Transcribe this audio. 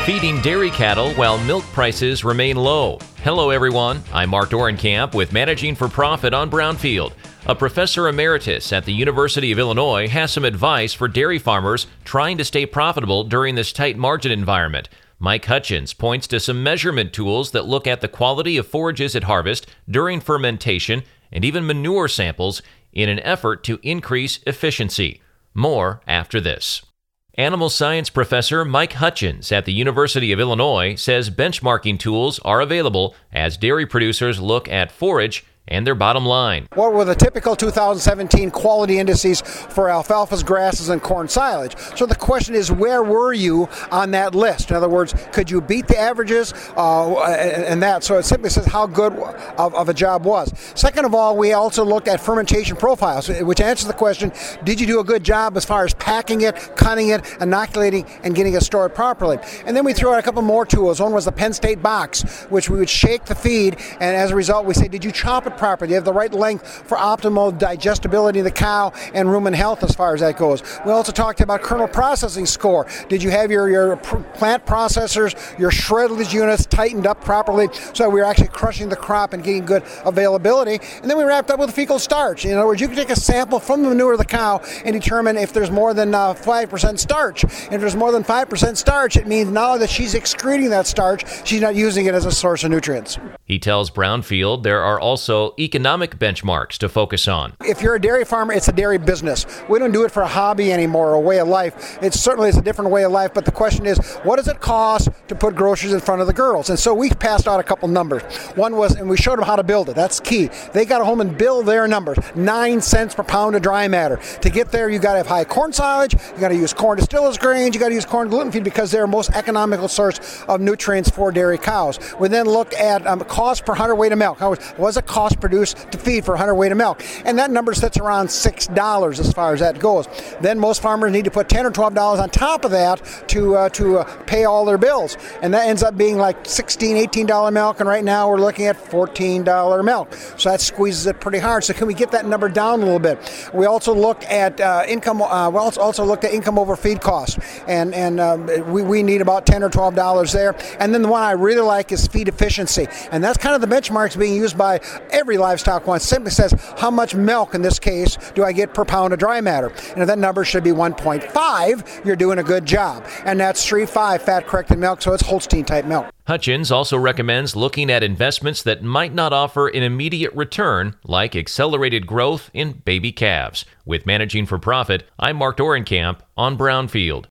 feeding dairy cattle while milk prices remain low. Hello everyone, I'm Mark Dorenkamp with Managing for Profit on Brownfield. A professor emeritus at the University of Illinois has some advice for dairy farmers trying to stay profitable during this tight margin environment. Mike Hutchins points to some measurement tools that look at the quality of forages at harvest, during fermentation, and even manure samples in an effort to increase efficiency. More after this. Animal science professor Mike Hutchins at the University of Illinois says benchmarking tools are available as dairy producers look at forage and their bottom line. What were the typical 2017 quality indices for alfalfas, grasses, and corn silage? So the question is, where were you on that list? In other words, could you beat the averages and that? So it simply says how good of a job was. Second of all, we also looked at fermentation profiles, which answers the question, did you do a good job as far as packing it, cutting it, inoculating, and getting it stored properly? And then we threw out a couple more tools. One was the Penn State box, which we would shake the feed, and as a result, we say, did you chop it properly? Do you have the right length for optimal digestibility of the cow and rumen health as far as that goes? We also talked about kernel processing score. Did you have your plant processors, your shreddage units tightened up properly so we were actually crushing the crop and getting good availability? And then we wrapped up with fecal starch. In other words, you can take a sample from the manure of the cow and determine if there's more than 5% starch. If there's more than 5% starch, it means now that she's excreting that starch, she's not using it as a source of nutrients. He tells Brownfield there are also economic benchmarks to focus on. If you're a dairy farmer, it's a dairy business. We don't do it for a hobby anymore, or a way of life. It's certainly a different way of life, but the question is, what does it cost to put groceries in front of the girls? And so we passed out a couple numbers. One was, and we showed them how to build it. That's key. They got home and build their numbers. 9 cents per pound of dry matter. To get there, you got to have high corn silage, you got to use corn distillers grains, you got to use corn gluten feed because they're the most economical source of nutrients for dairy cows. We then look at cost per hundredweight of milk. What was it cost produced to feed for 100 weight of milk? And that number sits around $6 as far as that goes. Then most farmers need to put $10 or $12 on top of that to pay all their bills. And that ends up being like $16, $18 milk, and right now we're looking at $14 milk. So that squeezes it pretty hard. So can we get that number down a little bit? We also looked at income. We also looked at income over feed costs, and we need about $10 or $12 there. And then the one I really like is feed efficiency, and that's kind of the benchmarks being used by every livestock one. Simply says how much milk in this case do I get per pound of dry matter, and if that number should be 1.5, you're doing a good job, and that's 3.5 fat corrected milk, so it's Holstein type milk. Hutchins also recommends looking at investments that might not offer an immediate return, like accelerated growth in baby calves. With Managing for Profit, I'm Mark Dorenkamp on Brownfield.